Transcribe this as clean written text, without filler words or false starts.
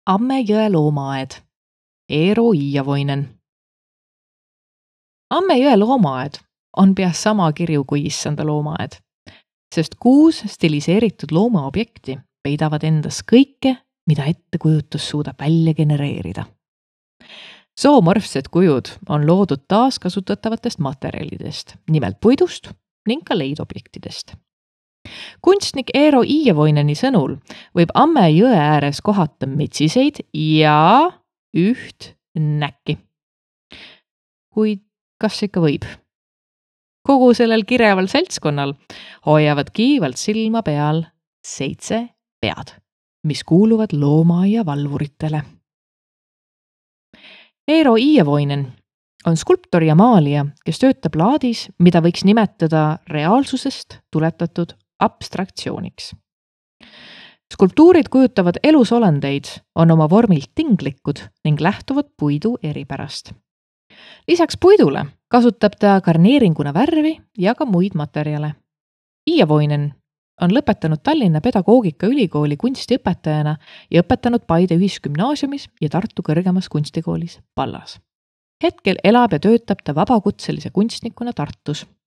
Ammejõe loomaaed. Eero Iiavoinen. Ammejõe loomaaed on peas sama kirju kui Issanda loomaaed, sest 6 stiliseeritud loomaobjekti peidavad endas kõike, mida ettekujutus suudab välja genereerida. Zoomorfsed kujud on loodud taaskasutatavatest materjalidest, nimelt puidust ning ka leidobjektidest. Kunstnik Eero Iiavoineni sõnul võib Ammejõe ääres kohata metsiseid ja üht näkki. Kuid kas ikka võib? Kogu sellel kireval seltskonnal hoiavad kiivalt silma peal 7 pead, mis kuuluvad loomaaia valvuritele. Eero Iiavoinen on skulptor ja maalija, kes töötab laadis, mida võiks nimetada reaalsusest tuletatud abstraktsiooniks. Skulptuurid kujutavad elusolendeid, on oma vormilt tinglikud ning lähtuvad puidu eripärast. Lisaks puidule kasutab ta garneeringuna värvi ja ka muid materjale. Iiavoinen on lõpetanud Tallinna Pedagoogikaülikooli kunstiõpetajana ja õpetanud Paide Ühisgümnaasiumis ja Tartu kõrgemas kunstikoolis Pallas. Hetkel elab ja töötab ta vabakutselise kunstnikuna Tartus.